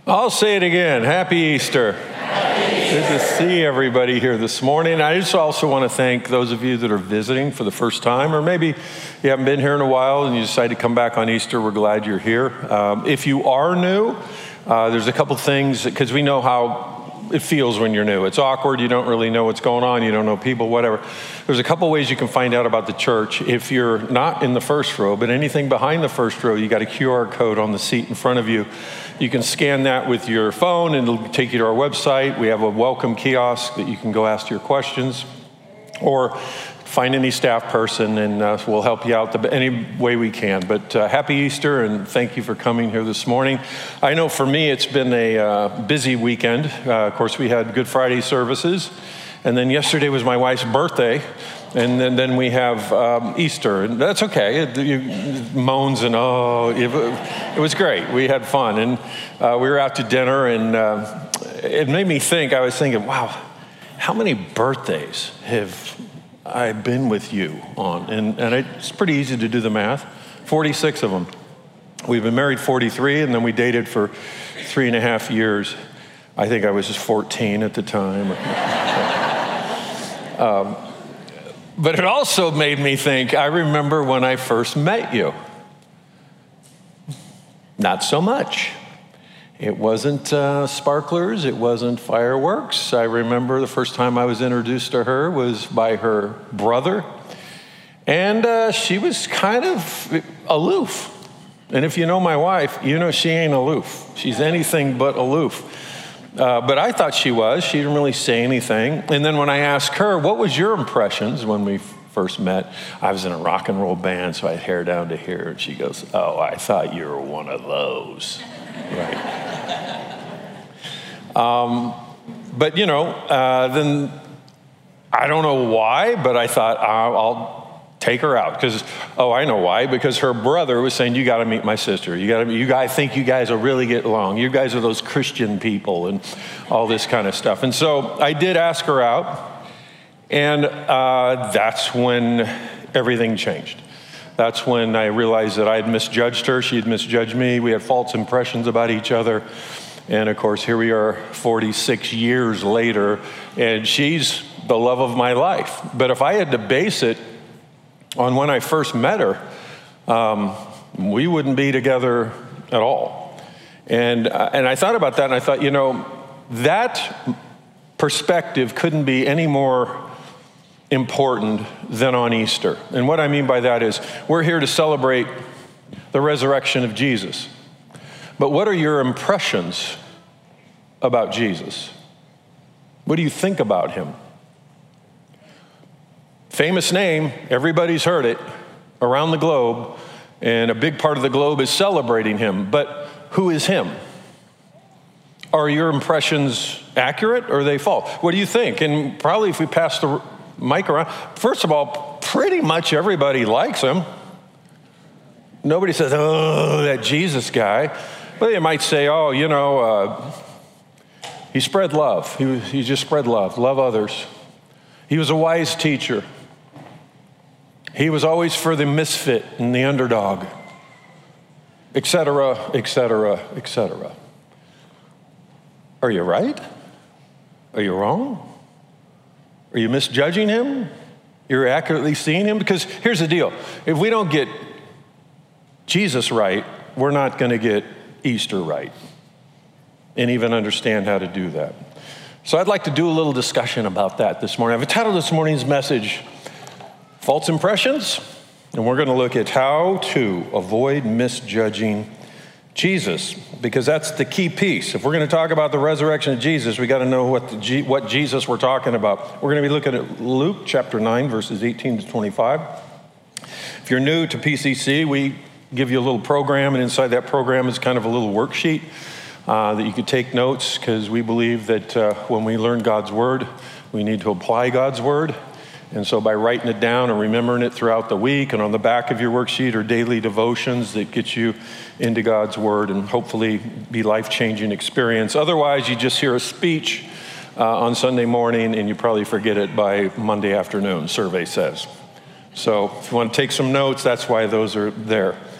I'll say it again. Happy Easter. Good to see everybody here this morning. I just also want to thank those of you that are visiting for the first time, or maybe you haven't been here in a while and you decided to come back on Easter. We're glad you're here. If you are new, there's a couple things, because we know how it feels when you're new. It's awkward. You don't really know what's going on. You don't know people, whatever. There's a couple ways you can find out about the church. If you're not in the first row, but anything behind the first row, you got a QR code on the seat in front of you. You can scan that with your phone and it'll take you to our website. We have a welcome kiosk that you can go ask your questions, or find any staff person and we'll help you out any way we can. But happy Easter and thank you for coming here this morning. I know for me it's been a busy weekend. Of course, we had Good Friday services, and then yesterday was my wife's birthday, and then we have Easter, and that's okay. Moans and it was great. We had fun, and we were out to dinner, and it made me think. I was thinking, wow, how many birthdays have I've been with you on? And it's pretty easy to do the math. 46 of them. We've been married 43, and then we dated for 3.5 years. I think I was just 14 at the time. But it also made me think, I remember when I first met you. Not so much. It wasn't sparklers, it wasn't fireworks. I remember the first time I was introduced to her was by her brother. And she was kind of aloof. And if you know my wife, you know she ain't aloof. She's anything but aloof. But I thought she was. She didn't really say anything. And then when I asked her, what was your impressions when we first met? I was in a rock and roll band, so I had hair down to here. And she goes, oh, I thought you were one of those. Right. But, then I don't know why, but I thought I'll take her out because, I know why, because her brother was saying, you got to meet my sister. I think you guys will really get along. You guys are those Christian people and all this kind of stuff. And so I did ask her out, and that's when everything changed. That's when I realized that I had misjudged her. She had misjudged me. We had false impressions about each other. And of course, here we are 46 years later, and she's the love of my life. But if I had to base it on when I first met her, we wouldn't be together at all. And I thought about that, and I thought, that perspective couldn't be any more important than on Easter. And what I mean by that is we're here to celebrate the resurrection of Jesus. But what are your impressions about Jesus? What do you think about him? Famous name, everybody's heard it around the globe, and a big part of the globe is celebrating him. But who is him? Are your impressions accurate or are they false? What do you think? And probably if we pass the mic around, first of all, pretty much everybody likes him. Nobody says, oh, that Jesus guy. But they might say, he spread love. He just spread love others. He was a wise teacher. He was always for the misfit and the underdog, et cetera, et cetera, et cetera. Are you right? Are you wrong? Are you misjudging him? You're accurately seeing him? Because here's the deal. If we don't get Jesus right, we're not going to get Easter right and even understand how to do that. So I'd like to do a little discussion about that this morning. I've entitled this morning's message, False Impressions, and we're going to look at how to avoid misjudging Jesus, because that's the key piece. If we're going to talk about the resurrection of Jesus, we got to know what Jesus we're talking about. We're going to be looking at Luke chapter 9, verses 18 to 25. If you're new to PCC, we give you a little program, and inside that program is kind of a little worksheet that you could take notes, because we believe that when we learn God's word, we need to apply God's word. And so by writing it down and remembering it throughout the week, and on the back of your worksheet are daily devotions that get you into God's word and hopefully be life-changing experience. Otherwise, you just hear a speech on Sunday morning and you probably forget it by Monday afternoon, survey says. So if you want to take some notes, that's why those are there.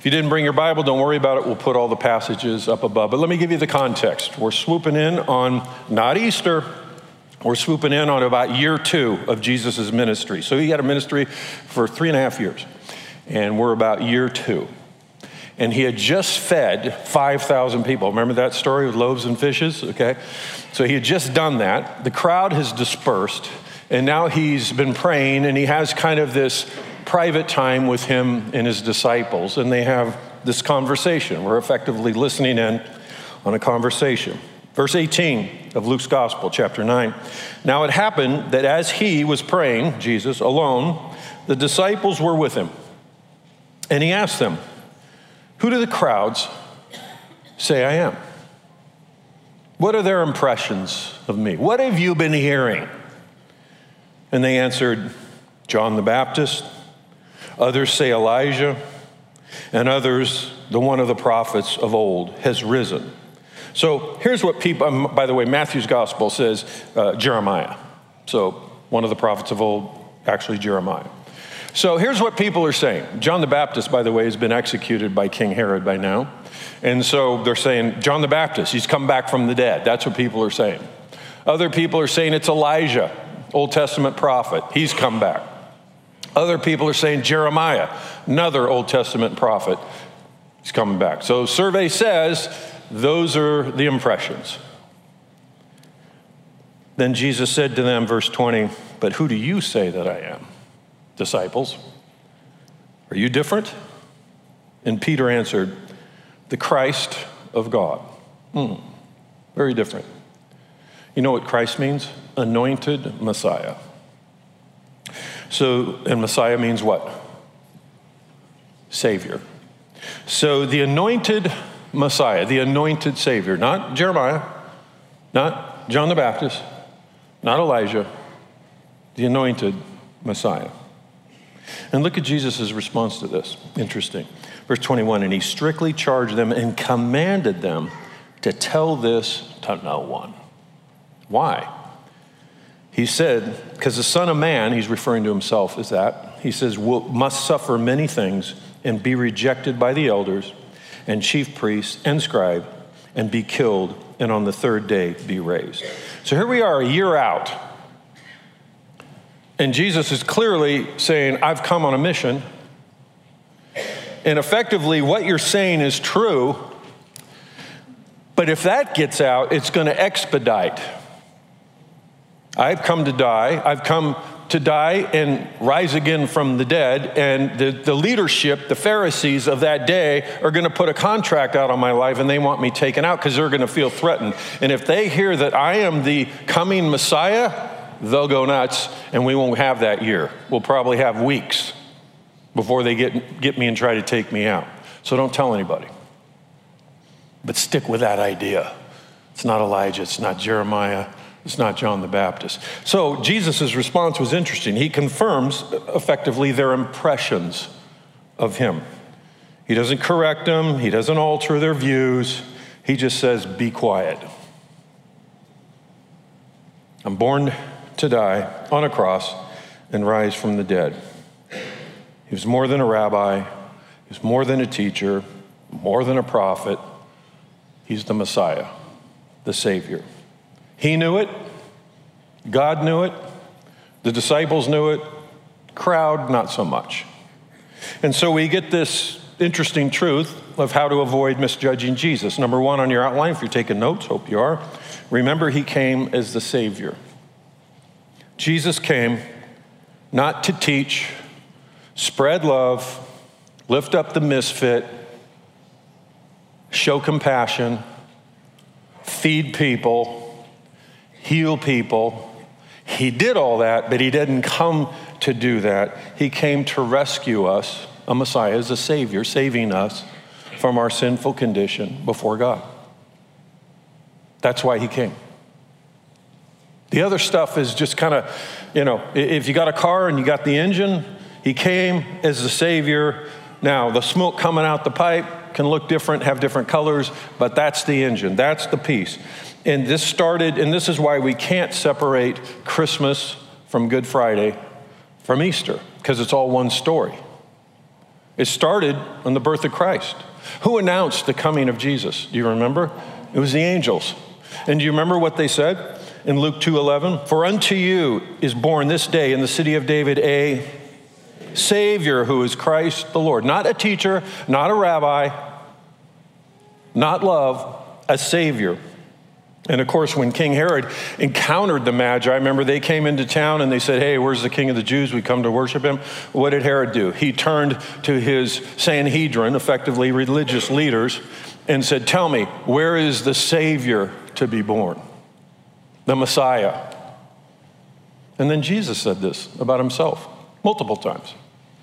If you didn't bring your Bible, don't worry about it. We'll put all the passages up above. But let me give you the context. We're swooping in on not Easter. We're swooping in on about year 2 of Jesus' ministry. So he had a ministry for 3.5 years, and we're about year 2. And he had just fed 5,000 people. Remember that story with loaves and fishes? Okay. So he had just done that. The crowd has dispersed, and now he's been praying, and he has kind of this private time with him and his disciples, and they have this conversation. We're effectively listening in on a conversation. Verse 18 of Luke's Gospel, chapter 9. Now it happened that as he was praying, Jesus, alone, the disciples were with him. And he asked them, "Who do the crowds say I am? What are their impressions of me? What have you been hearing?" And they answered, "John the Baptist. Others say Elijah. And others, the one of the prophets of old has risen." So here's what people, by the way, Matthew's gospel says Jeremiah. So one of the prophets of old, actually Jeremiah. So here's what people are saying. John the Baptist, by the way, has been executed by King Herod by now. And so they're saying, John the Baptist, he's come back from the dead. That's what people are saying. Other people are saying it's Elijah, Old Testament prophet. He's come back. Other people are saying Jeremiah, another Old Testament prophet. He's coming back. So survey says those are the impressions. Then Jesus said to them, verse 20, "But who do you say that I am, disciples? Are you different?" And Peter answered, "The Christ of God." Very different. You know what Christ means? Anointed Messiah. So, and Messiah means what? Savior. So the anointed Messiah, the anointed Savior, not Jeremiah, not John the Baptist, not Elijah, the anointed Messiah. And look at Jesus' response to this. Interesting. Verse 21, "And he strictly charged them and commanded them to tell this to no one." Why? He said, because the Son of Man, he's referring to himself as that, he says, must suffer many things and be rejected by the elders and chief priests and scribes and be killed, and on the third day be raised. So here we are a year out. And Jesus is clearly saying, I've come on a mission. And effectively, what you're saying is true. But if that gets out, it's going to expedite. I've come to die. I've come to die and rise again from the dead. And the leadership, the Pharisees of that day, are going to put a contract out on my life, and they want me taken out because they're going to feel threatened. And if they hear that I am the coming Messiah, they'll go nuts, and we won't have that year. We'll probably have weeks before they get me and try to take me out. So don't tell anybody. But stick with that idea. It's not Elijah. It's not Jeremiah. It's not John the Baptist. So Jesus' response was interesting. He confirms effectively their impressions of him. He doesn't correct them. He doesn't alter their views. He just says, be quiet. I'm born to die on a cross and rise from the dead. He was more than a rabbi. He was more than a teacher, more than a prophet. He's the Messiah, the Savior. He knew it. God knew it. The disciples knew it. Crowd, not so much. And so we get this interesting truth of how to avoid misjudging Jesus. Number one on your outline, if you're taking notes, hope you are, remember he came as the Savior. Jesus came not to teach, spread love, lift up the misfit, show compassion, feed people, heal people. He did all that, but he didn't come to do that. He came to rescue us. A Messiah is a Savior, saving us from our sinful condition before God. That's why he came. The other stuff is just kind of, if you got a car and you got the engine, he came as the Savior. Now, the smoke coming out the pipe can look different, have different colors, but that's the engine. That's the piece. And this started, and this is why we can't separate Christmas from Good Friday from Easter, because it's all one story. It started on the birth of Christ. Who announced the coming of Jesus? Do you remember? It was the angels. And do you remember what they said in Luke 2:11? For unto you is born this day in the city of David a Savior who is Christ the Lord. Not a teacher, not a rabbi, not love, a Savior. And of course, when King Herod encountered the Magi, I remember they came into town and they said, hey, where's the King of the Jews? We come to worship him. What did Herod do? He turned to his Sanhedrin, effectively religious leaders, and said, tell me, where is the Savior to be born? The Messiah. And then Jesus said this about himself multiple times.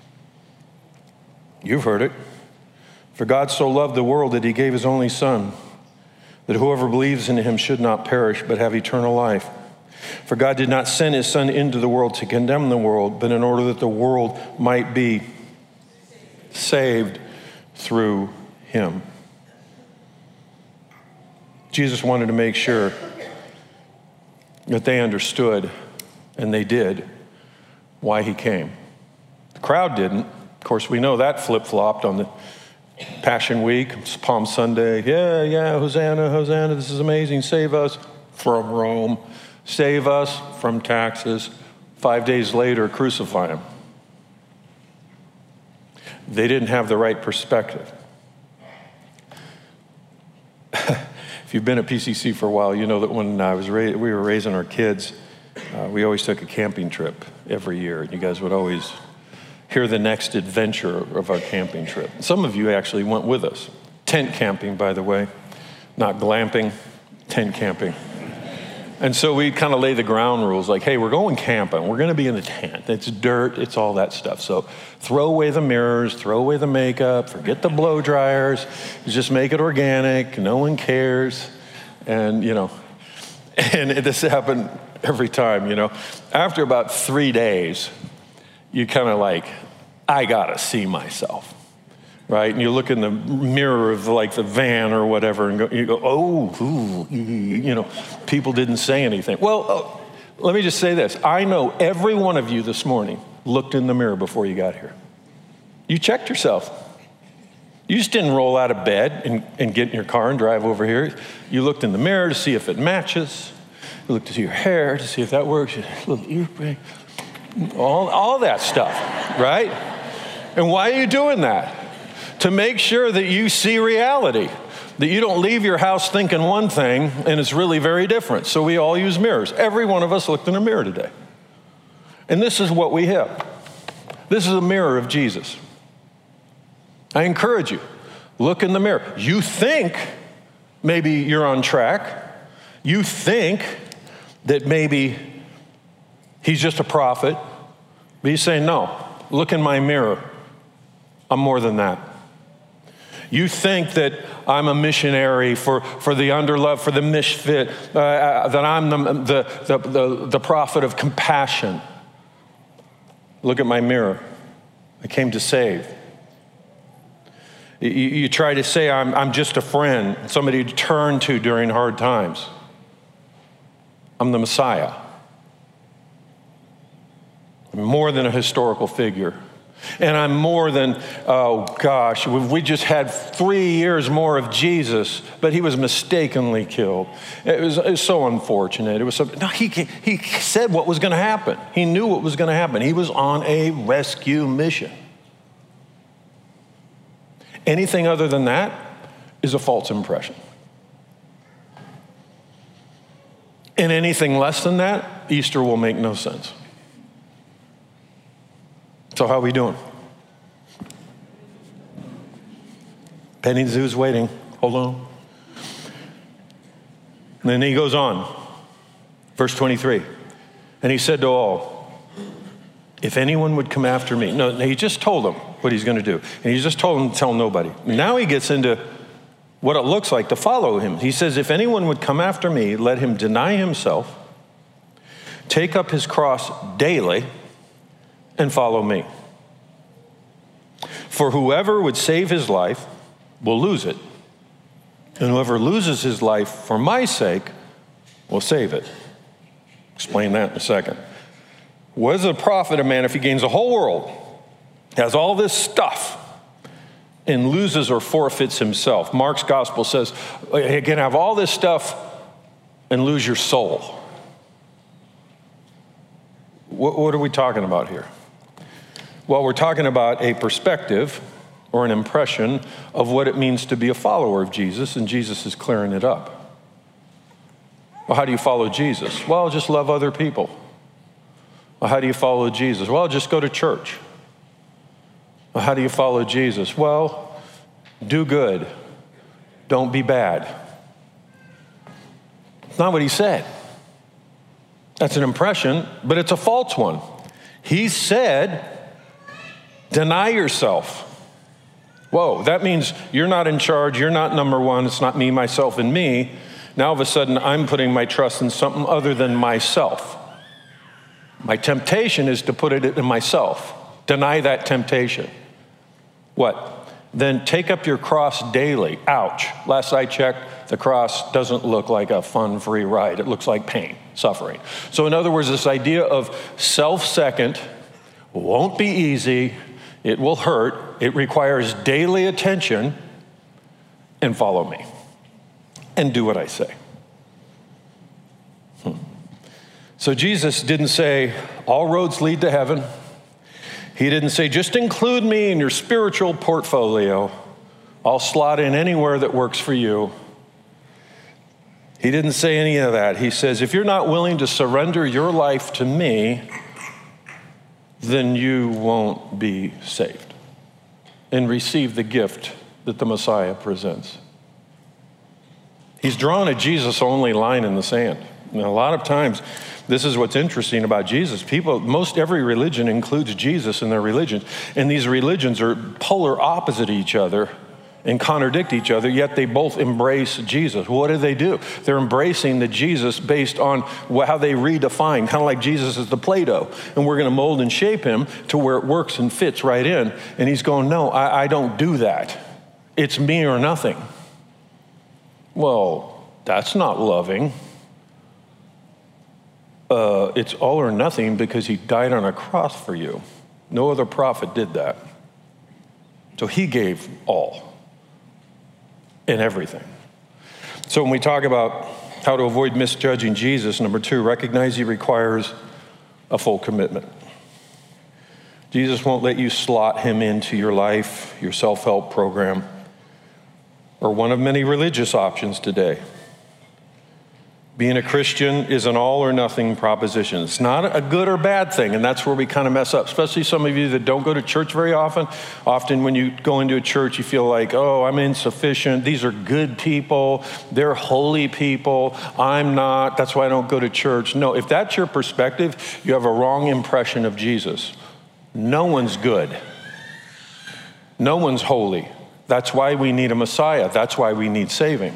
You've heard it. For God so loved the world that he gave his only Son, that whoever believes in him should not perish, but have eternal life. For God did not send his Son into the world to condemn the world, but in order that the world might be saved through him. Jesus wanted to make sure that they understood, and they did, why he came. The crowd didn't. Of course, we know that flip-flopped on the Passion Week, Palm Sunday. Yeah, Hosanna, Hosanna, this is amazing. Save us from Rome. Save us from taxes. 5 days later, crucify him. They didn't have the right perspective. If you've been at PCC for a while, you know that when we were raising our kids, we always took a camping trip every year. You guys would always hear the next adventure of our camping trip. Some of you actually went with us. Tent camping, by the way, not glamping, tent camping. And so we kind of lay the ground rules like, hey, we're going camping. We're going to be in the tent. It's dirt. It's all that stuff. So throw away the mirrors, throw away the makeup, forget the blow dryers. Just make it organic. No one cares. And, and this happened every time, After about 3 days, you kind of like, I got to see myself, right? And you look in the mirror of like the van or whatever and you go, people didn't say anything. Well, let me just say this. I know every one of you this morning looked in the mirror before you got here. You checked yourself. You just didn't roll out of bed and get in your car and drive over here. You looked in the mirror to see if it matches. You looked to your hair to see if that works. You had a little earring. All that stuff, right? And why are you doing that? To make sure that you see reality, that you don't leave your house thinking one thing and it's really very different. So we all use mirrors. Every one of us looked in a mirror today. And this is what we have. This is a mirror of Jesus. I encourage you, look in the mirror. You think maybe you're on track. You think that maybe he's just a prophet. But he's saying, no, look in my mirror. I'm more than that. You think that I'm a missionary for the underloved, for the misfit, that I'm the prophet of compassion. Look at my mirror. I came to save. You try to say I'm just a friend, somebody to turn to during hard times. I'm the Messiah. I'm more than a historical figure. And I'm more than, we just had 3 years more of Jesus, but he was mistakenly killed. It was so unfortunate. He said what was going to happen. He knew what was going to happen. He was on a rescue mission. Anything other than that is a false impression. And anything less than that, Easter will make no sense. So how are we doing? Petting zoo's waiting. Hold on. And then he goes on. Verse 23. And he said to all, if anyone would come after me. No, he just told them what he's going to do. And he just told them to tell nobody. Now he gets into what it looks like to follow him. He says, if anyone would come after me, let him deny himself, take up his cross daily, and follow me. For whoever would save his life will lose it, and whoever loses his life for my sake will save it. Explain that in a second. What does it profit a man if he gains the whole world, has all this stuff, and loses or forfeits himself. Mark's gospel says, you can have all this stuff and lose your soul. What are we talking about here? Well, we're talking about a perspective or an impression of what it means to be a follower of Jesus, and Jesus is clearing it up. Well, how do you follow Jesus? Well, just love other people. Well, how do you follow Jesus? Well, just go to church. Well, how do you follow Jesus? Well, do good. Don't be bad. It's not what he said. That's an impression, but it's a false one. He said, deny yourself. Whoa, that means you're not in charge. You're not number one. It's not me, myself, and me. Now, all of a sudden, I'm putting my trust in something other than myself. My temptation is to put it in myself. Deny that temptation. What? Then take up your cross daily. Ouch. Last I checked, the cross doesn't look like a fun, free ride. It looks like pain, suffering. So in other words, this idea of self-second won't be easy. It will hurt. It requires daily attention, and follow me and do what I say. So Jesus didn't say, all roads lead to heaven. He didn't say, just include me in your spiritual portfolio. I'll slot in anywhere that works for you. He didn't say any of that. He says, if you're not willing to surrender your life to me, then you won't be saved and receive the gift that the Messiah presents. He's drawn a Jesus-only line in the sand. And a lot of times, this is what's interesting about Jesus. Most every religion includes Jesus in their religion. And these religions are polar opposite each other and contradict each other, yet they both embrace Jesus. What do? They're embracing the Jesus based on how they redefine, kind of like Jesus is the Play-Doh, and we're going to mold and shape him to where it works and fits right in. And he's going, no, I don't do that. It's me or nothing. Well, that's not loving. It's all or nothing because he died on a cross for you. No other prophet did that. So he gave all. In everything. So when we talk about how to avoid misjudging Jesus, number 2, recognize he requires a full commitment. Jesus won't let you slot him into your life, your self-help program, or one of many religious options today. Being a Christian is an all or nothing proposition. It's not a good or bad thing, and that's where we kind of mess up, especially some of you that don't go to church very often. Often when you go into a church, you feel like, oh, I'm insufficient. These are good people. They're holy people. I'm not. That's why I don't go to church. No, if that's your perspective, you have a wrong impression of Jesus. No one's good. No one's holy. That's why we need a Messiah. That's why we need saving.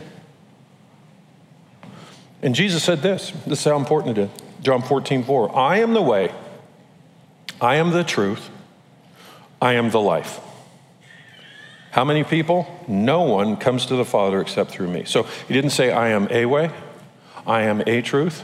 And Jesus said this is how important it is. John 14:4. I am the way, I am the truth, I am the life. How many people? No one comes to the Father except through me. So he didn't say I am a way, I am a truth,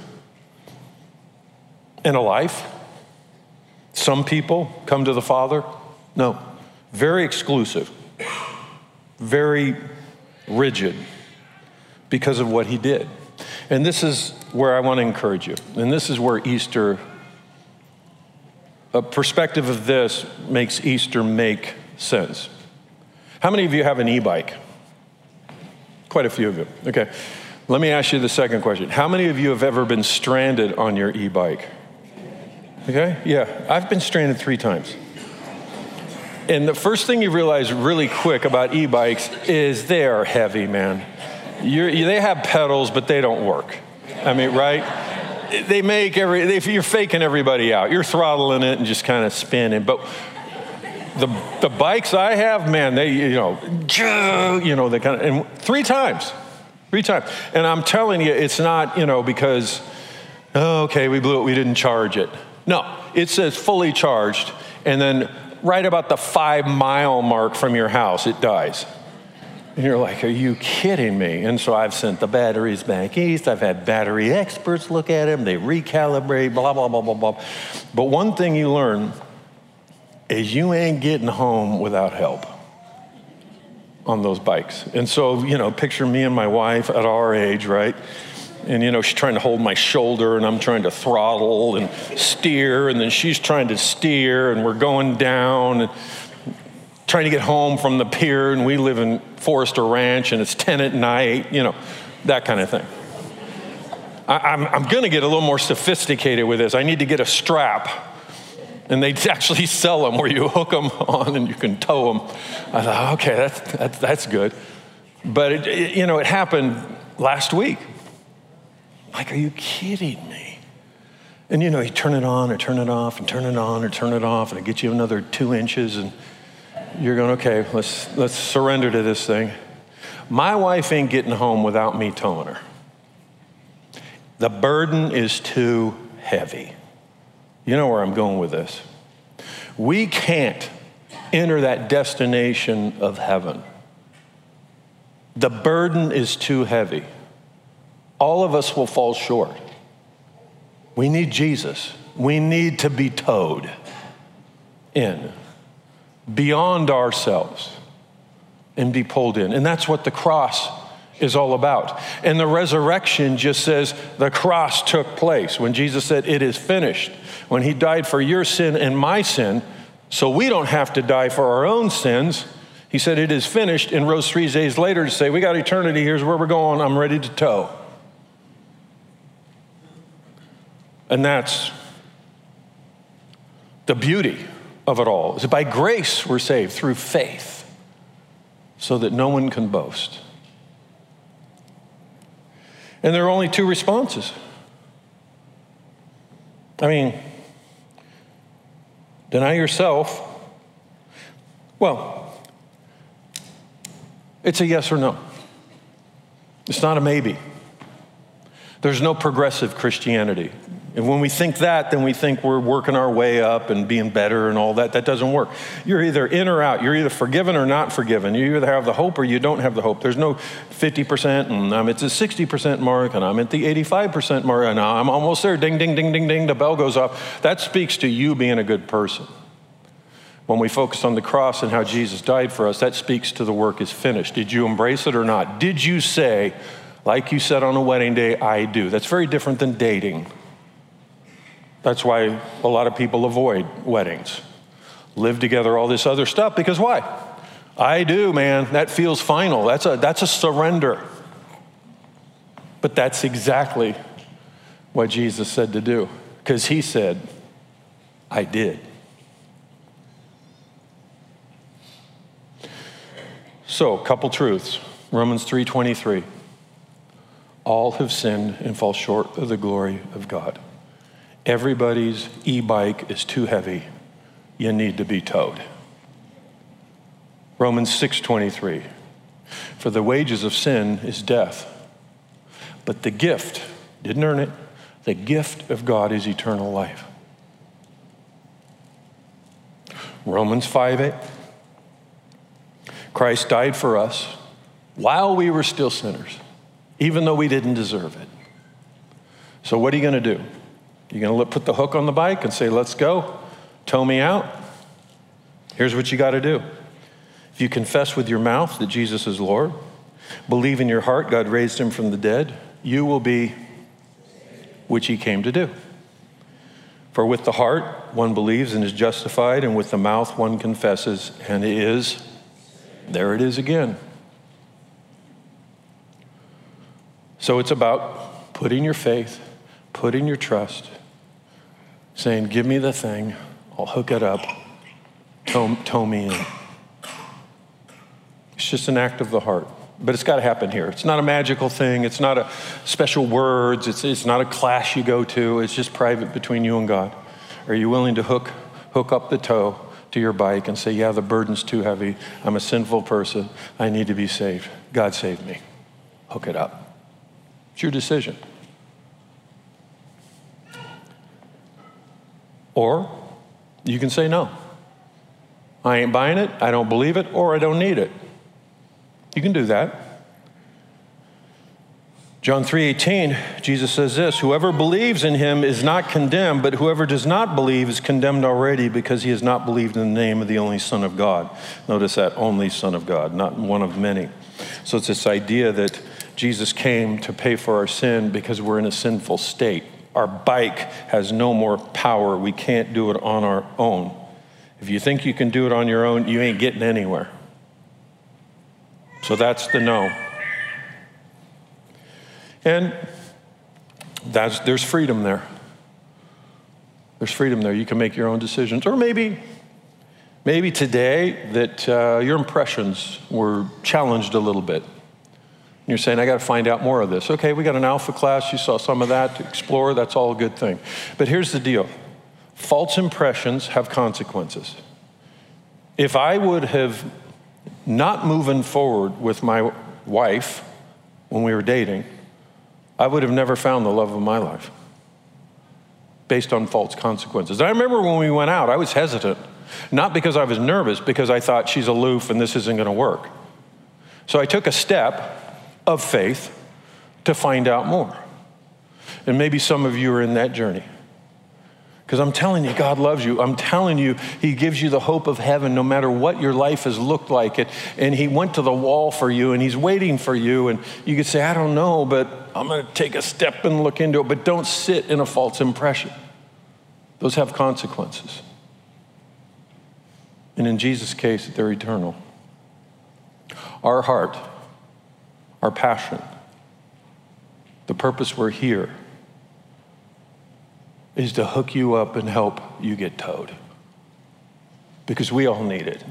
and a life. Some people come to the Father. No, very exclusive, very rigid because of what he did. And this is where I want to encourage you. And this is where Easter, a perspective of this makes Easter make sense. How many of you have an e-bike? Quite a few of you. Okay. Let me ask you the second question. How many of you have ever been stranded on your e-bike? Okay. Yeah. I've been stranded 3 times. And the first thing you realize really quick about e-bikes is they are heavy, man. They have pedals, but they don't work. I mean, right? They make you're faking everybody out. You're throttling it and just kind of spinning. But the bikes I have, man, they, they kind of, and 3 times. And I'm telling you, it's not, because, oh, okay, we blew it, we didn't charge it. No, it says fully charged. And then right about the 5-mile mark from your house, it dies. And you're like, are you kidding me? And so I've sent the batteries back east. I've had battery experts look at them. They recalibrate, blah, blah, blah, blah, blah. But one thing you learn is you ain't getting home without help. on those bikes. And so, picture me and my wife at our age, right? And, she's trying to hold my shoulder, and I'm trying to throttle and steer, and then she's trying to steer, and we're going down and trying to get home from the pier, and we live in Forester Ranch, and it's 10 at night, that kind of thing. I'm going to get a little more sophisticated with this. I need to get a strap, and they actually sell them where you hook them on and you can tow them. I thought, okay, that's good. But it happened last week. Like, are you kidding me? And you turn it on or turn it off and turn it on or turn it off, and it gets you another 2 inches, and you're going, okay, let's surrender to this thing. My wife ain't getting home without me towing her. The burden is too heavy. You know where I'm going with this. We can't enter that destination of heaven. The burden is too heavy. All of us will fall short. We need Jesus. We need to be towed in beyond ourselves and be pulled in. And that's what the cross is all about. And the resurrection just says the cross took place. When Jesus said, it is finished. When he died for your sin and my sin, so we don't have to die for our own sins. He said, it is finished, and rose 3 days later to say, we got eternity. Here's where we're going. I'm ready to tow. And that's the beauty of it all. Is that by grace we're saved through faith, so that no one can boast. And there are only 2 responses. Deny yourself. Well, it's a yes or no. It's not a maybe. There's no progressive Christianity. And when we think that, then we think we're working our way up and being better and all that. That doesn't work. You're either in or out. You're either forgiven or not forgiven. You either have the hope or you don't have the hope. There's no 50% and I'm at the 60% mark and I'm at the 85% mark and I'm almost there. Ding, ding, ding, ding, ding. The bell goes off. That speaks to you being a good person. When we focus on the cross and how Jesus died for us, that speaks to the work is finished. Did you embrace it or not? Did you say, like you said on a wedding day, I do? That's very different than dating. That's why a lot of people avoid weddings. Live together, all this other stuff, because why? I do, man. That feels final. That's a surrender. But that's exactly what Jesus said to do, because he said, I did. So, a couple truths. Romans 3:23. All have sinned and fall short of the glory of God. Everybody's e-bike is too heavy. You need to be towed. Romans 6:23. For the wages of sin is death. But the gift, didn't earn it, the gift of God is eternal life. Romans 5:8. Christ died for us while we were still sinners, even though we didn't deserve it. So what are you going to do? You're going to put the hook on the bike and say, let's go, tow me out? Here's what you got to do. If you confess with your mouth that Jesus is Lord, believe in your heart God raised him from the dead, you will be which he came to do. For with the heart one believes and is justified, and with the mouth one confesses and is, there it is again. So it's about putting your faith, putting your trust, saying, give me the thing, I'll hook it up, tow me in. It's just an act of the heart. But it's got to happen here. It's not a magical thing. It's not a special words. It's not a class you go to. It's just private between you and God. Are you willing to hook up the tow to your bike and say, yeah, the burden's too heavy. I'm a sinful person. I need to be saved. God save me. Hook it up. It's your decision. Or you can say no. I ain't buying it, I don't believe it, or I don't need it. You can do that. John 3:18, Jesus says this, whoever believes in him is not condemned, but whoever does not believe is condemned already because he has not believed in the name of the only Son of God. Notice that, only Son of God, not one of many. So it's this idea that Jesus came to pay for our sin because we're in a sinful state. Our bike has no more power. We can't do it on our own. If you think you can do it on your own, you ain't getting anywhere. So that's the no. And there's freedom there. There's freedom there. You can make your own decisions. Or maybe today that your impressions were challenged a little bit. And you're saying, I got to find out more of this. Okay, we got an alpha class. You saw some of that to explore. That's all a good thing. But here's the deal. False impressions have consequences. If I would have not moving forward with my wife when we were dating, I would have never found the love of my life based on false consequences. I remember when we went out, I was hesitant, not because I was nervous, because I thought she's aloof and this isn't going to work. So I took a step of faith to find out more. And maybe some of you are in that journey. Because I'm telling you, God loves you. I'm telling you, he gives you the hope of heaven no matter what your life has looked like. And he went to the wall for you, and he's waiting for you. And you could say, I don't know, but I'm going to take a step and look into it. But don't sit in a false impression. Those have consequences. And in Jesus' case, they're eternal. Our heart, our passion, the purpose we're here, is to hook you up and help you get towed. Because we all need it.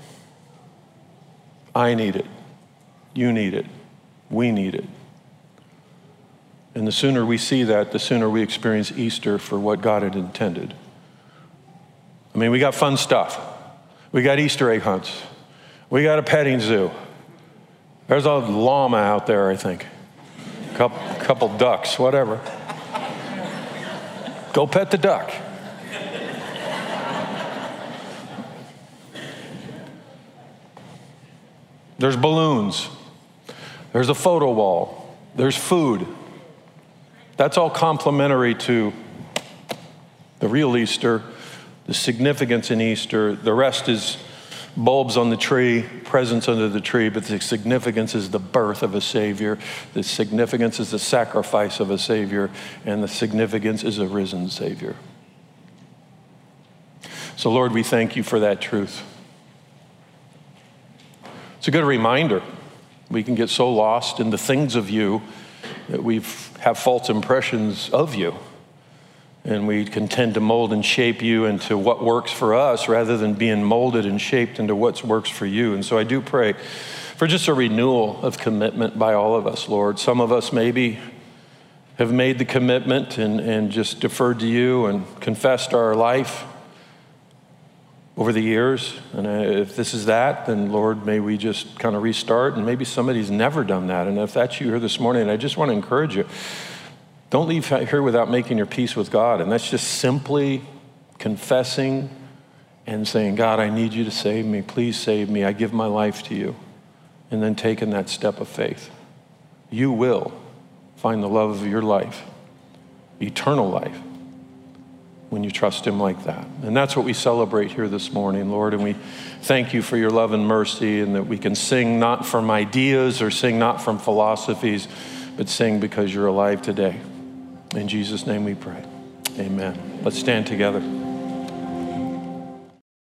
I need it. You need it. We need it. And the sooner we see that, the sooner we experience Easter for what God had intended. I mean, we got fun stuff. We got Easter egg hunts. We got a petting zoo. There's a llama out there, I think. Couple ducks, whatever. Go pet the duck. There's balloons. There's a photo wall. There's food. That's all complementary to the real Easter, the significance in Easter. The rest is bulbs on the tree, presents under the tree, but the significance is the birth of a Savior. The significance is the sacrifice of a Savior, and the significance is a risen Savior. So, Lord, we thank you for that truth. It's a good reminder. We can get so lost in the things of you that we have false impressions of you. And we can tend to mold and shape you into what works for us rather than being molded and shaped into what works for you. And so I do pray for just a renewal of commitment by all of us, Lord. Some of us maybe have made the commitment and just deferred to you and confessed our life over the years. And if this is that, then Lord, may we just kind of restart. And maybe somebody's never done that. And if that's you here this morning, I just want to encourage you. Don't leave here without making your peace with God. And that's just simply confessing and saying, God, I need you to save me. Please save me. I give my life to you. And then taking that step of faith. You will find the love of your life, eternal life, when you trust him like that. And that's what we celebrate here this morning, Lord. And we thank you for your love and mercy, and that we can sing not from ideas or sing not from philosophies, but sing because you're alive today. In Jesus' name we pray. Amen. Let's stand together.